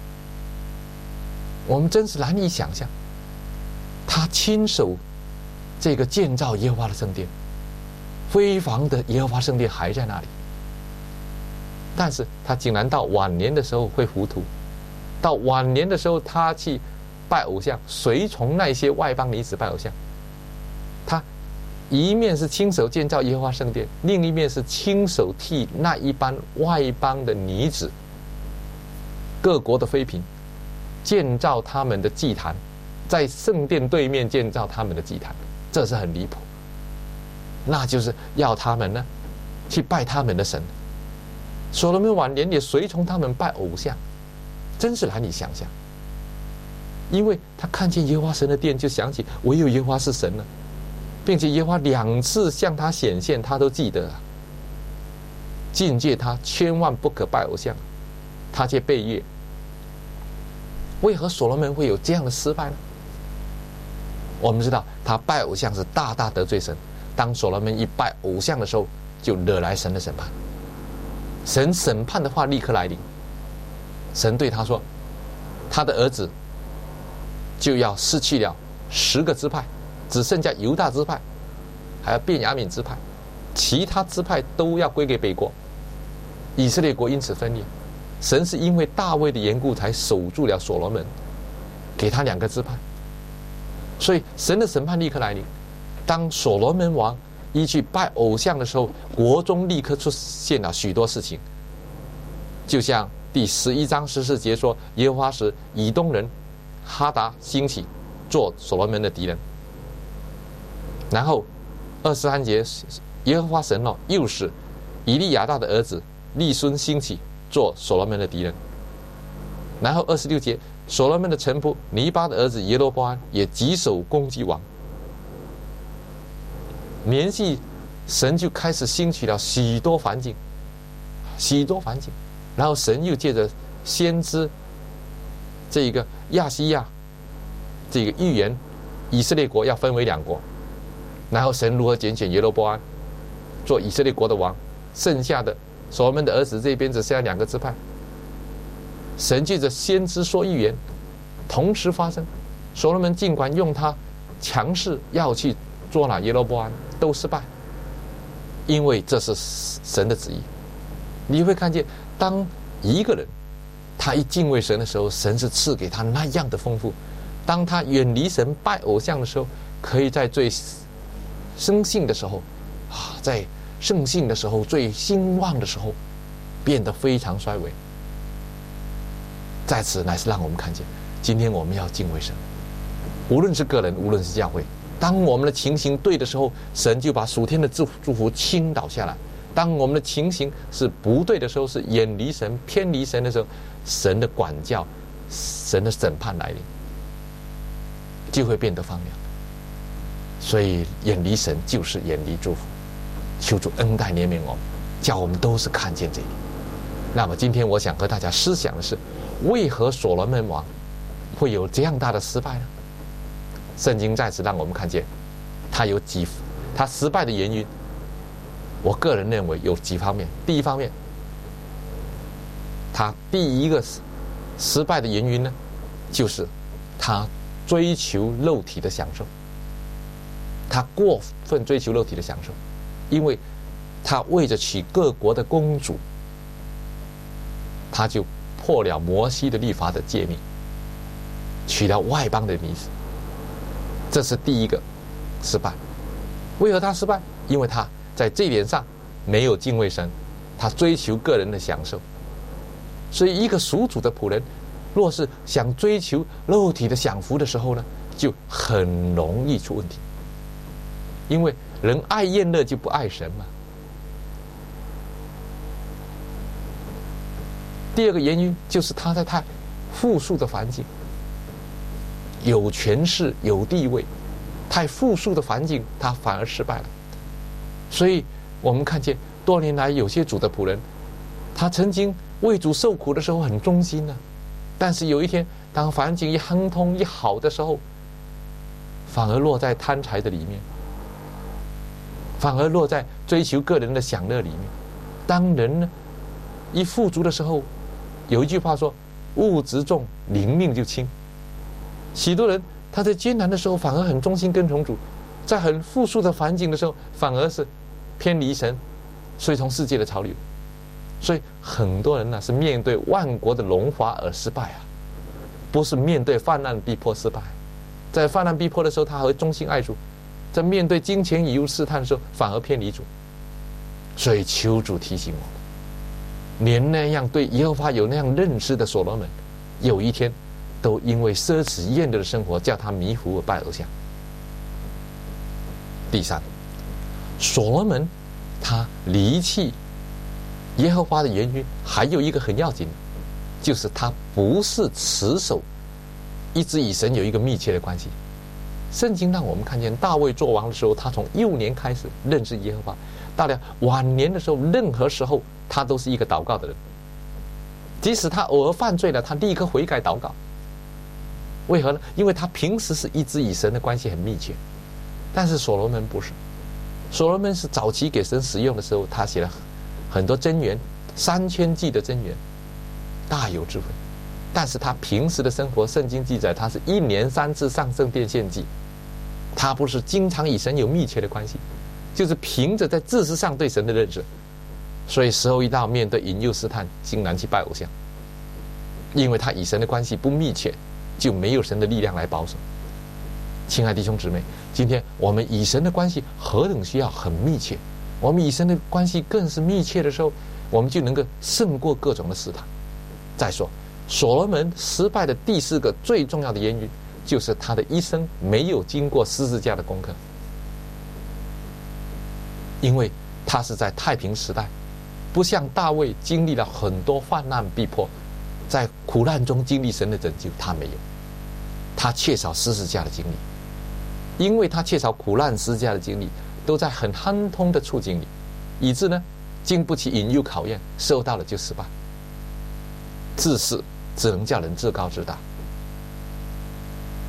[SPEAKER 1] 我们真是难以想象，他亲手这个建造耶和华的圣殿，辉煌的耶和华圣殿还在那里，但是他竟然到晚年的时候会糊涂，到晚年的时候他去拜偶像，随从那些外邦女子拜偶像。他一面是亲手建造耶和华圣殿，另一面是亲手替那一般外邦的女子，各国的妃嫔建造他们的祭坛，在圣殿对面建造他们的祭坛，这是很离谱。那就是要他们呢去拜他们的神。所罗门晚年也随从他们拜偶像，真是难以想象。因为他看见耶和华神的殿，就想起唯有耶和华是神了，并且耶和华两次向他显现，他都记得啊，境界他千万不可拜偶像，他却背约。为何所罗门会有这样的失败呢？我们知道他拜偶像是大大得罪神，当所罗门一拜偶像的时候，就惹来神的审判。神审判的话立刻来临，神对他说，他的儿子就要失去了十个支派，只剩下犹大支派还有便雅悯支派，其他支派都要归给北国，以色列国因此分裂。神是因为大卫的缘故才守住了所罗门，给他两个支派。所以神的审判立刻来临。当所罗门王一去拜偶像的时候，国中立刻出现了许多事情，就像第十一章十四节说，耶和华使以东人哈达兴起，做所罗门的敌人。然后二十三节，耶和华神哦又使以利亚大的儿子利孙兴起，做所罗门的敌人。然后二十六节，所罗门的臣仆尼巴的儿子耶罗波安也举手攻击王。连续神就开始兴起了许多环境，许多环境，然后神又借着先知这个亚西亚这个预言以色列国要分为两国，然后神如何拣选耶罗波安做以色列国的王，剩下的所罗门的儿子这边只剩下两个支派。神借着先知说预言，同时发生。所罗门尽管用他强势要去捉拿耶罗波安，都失败，因为这是神的旨意。你会看见，当一个人他一敬畏神的时候，神是赐给他那样的丰富；当他远离神拜偶像的时候，可以在最生性的时候啊，在盛性的时候，最兴旺的时候，变得非常衰微。在此乃是让我们看见，今天我们要敬畏神，无论是个人，无论是教会，当我们的情形对的时候，神就把属天的祝祝福倾倒下来；当我们的情形是不对的时候，是远离神、偏离神的时候，神的管教、神的审判来临，就会变得荒凉。所以远离神就是远离祝福。求主恩待怜悯我们，叫我们都是看见这里。那么今天我想和大家思想的是，为何所罗门王会有这样大的失败呢？圣经在此让我们看见他有几他失败的原因。我个人认为有几方面。第一方面，他第一个失败的原因呢，就是他追求肉体的享受，他过分追求肉体的享受，因为他为着娶各国的公主，他就破了摩西的律法的诫命，娶了外邦的女子。这是第一个失败。为何他失败？因为他在这一点上没有敬畏神，他追求个人的享受。所以一个属主的仆人，若是想追求肉体的享福的时候呢，就很容易出问题。因为人爱厌乐就不爱神嘛。第二个原因就是他在太富庶的环境，有权势有地位，太富庶的环境他反而失败了。所以我们看见多年来有些主的仆人，他曾经为主受苦的时候很忠心呢、啊，但是有一天当环境一亨通一好的时候，反而落在贪财的里面，反而落在追求个人的享乐里面。当人呢一富足的时候，有一句话说，物质重灵命就轻。许多人他在艰难的时候反而很忠心跟从主，在很富庶的环境的时候反而是偏离神，随从世界的潮流。所以很多人呢是面对万国的荣华而失败啊，不是面对患难逼迫失败。在患难逼迫的时候他还会忠心爱主，在面对金钱以物试探的时候反而偏离主。所以求主提醒我们，连那样对耶和华有那样认识的所罗门，有一天都因为奢侈厌乐的生活叫他迷糊而拜偶像。第三，所罗门他离弃耶和华的原因还有一个很要紧的，就是他不是持守一直与神有一个密切的关系。圣经让我们看见大卫做王的时候，他从幼年开始认识耶和华，到了晚年的时候，任何时候他都是一个祷告的人。即使他偶尔犯罪了，他立刻悔改祷告。为何呢？因为他平时是一直与神的关系很密切。但是所罗门不是，所罗门是早期给神使用的时候，他写了很多箴言，三千句的箴言，大有智慧。但是他平时的生活，圣经记载他是一年三次上圣殿献祭，他不是经常与神有密切的关系，就是凭着在知识上对神的认识，所以时候一到，面对引诱试探，竟然去拜偶像。因为他与神的关系不密切，就没有神的力量来保守。亲爱的弟兄姊妹，今天我们与神的关系何等需要很密切，我们与神的关系更是密切的时候，我们就能够胜过各种的试探。再说所罗门失败的第四个最重要的原因，就是他的一生没有经过十字架的功课。因为他是在太平时代，不像大卫经历了很多患难逼迫，在苦难中经历神的拯救，他没有，他缺少十字架的经历。因为他缺少苦难十字架的经历，都在很亨通的处境里，以致呢经不起引诱考验，受到了就失败。自私只能叫人自高自大，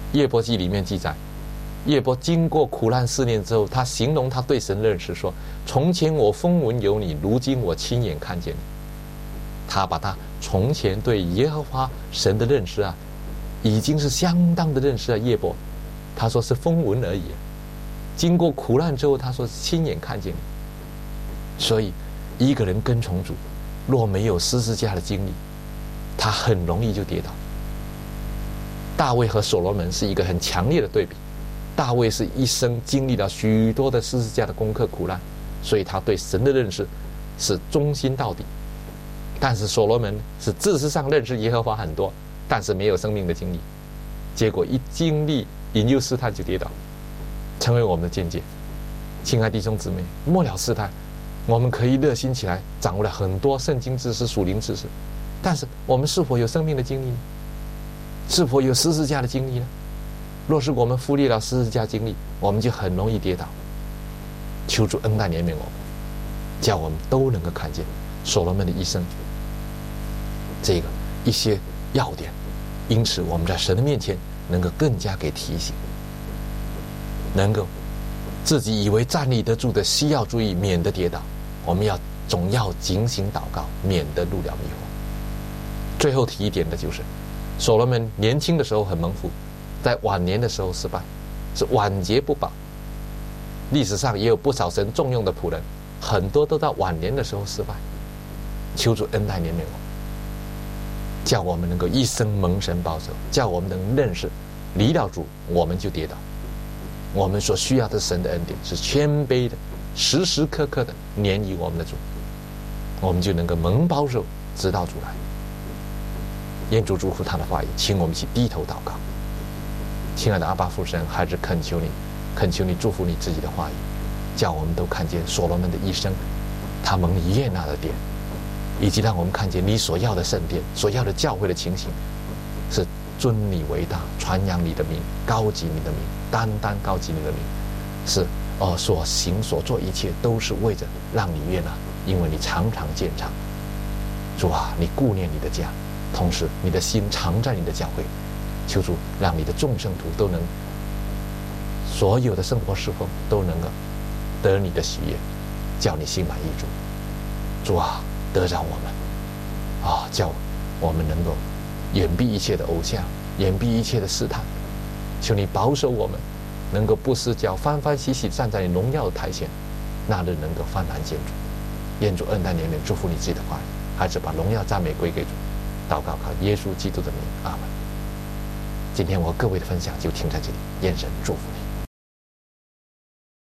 [SPEAKER 1] 约伯记里面记载，约伯经过苦难试炼之后，他形容他对神认识说：从前我风闻有你，如今我亲眼看见你。他把他从前对耶和华神的认识啊，已经是相当的认识了。约伯他说是风闻而已，经过苦难之后，他说亲眼看见你。所以一个人跟从主，若没有十字架的经历，他很容易就跌倒。大卫和所罗门是一个很强烈的对比。大卫是一生经历了许多的十字架的功课苦难，所以他对神的认识是忠心到底。但是所罗门是知识上认识耶和华很多，但是没有生命的经历，结果一经历引诱试探就跌倒，成为我们的见解。亲爱弟兄姊妹，末了试探，我们可以热心起来，掌握了很多圣经知识、属灵知识，但是我们是否有生命的经历呢？是否有十字架的经历呢？若是我们忽略了十字架经历，我们就很容易跌倒。求主恩待怜悯我们，叫我们都能够看见所罗门的一生这个一些要点，因此我们在神的面前能够更加给提醒，能够自己以为站立得住的，需要注意，免得跌倒。我们要总要警醒祷告，免得入了迷惑。最后提一点的就是，所罗门年轻的时候很蒙福，在晚年的时候失败，是晚节不保。历史上也有不少神重用的仆人，很多都到晚年的时候失败。求主恩待怜悯我们，叫我们能够一生蒙神保守，叫我们能认识离了主我们就跌倒。我们所需要的神的恩典是谦卑的，时时刻刻的黏于我们的主，我们就能够蒙保守直到主来。愿主祝福他的话语，请我们一起低头祷告。亲爱的阿爸父神，孩子恳求你，恳求你祝福你自己的话语，叫我们都看见所罗门的一生，他蒙你悦纳的点，以及让我们看见你所要的圣殿、所要的教会的情形，是尊你为大，传扬你的名，高举你的名，单单高举你的名，是哦，所行所做一切都是为着让你悦纳，因为你常常鉴察。主啊，你顾念你的家，同时你的心常在你的教会。求主让你的众圣徒都能，所有的生活侍奉都能够得你的喜悦，叫你心满意足。主啊，得着我们啊，叫我们能够远避一切的偶像，远避一切的试探。求你保守我们，能够不失脚，欢欢喜喜站在你荣耀的台前，那日能够幡然见主。愿主恩待怜悯，祝福你自己的话语，还是把荣耀赞美归给主。祷告靠耶稣基督的名，阿门。今天我各位的分享就停在这里，愿神祝福你。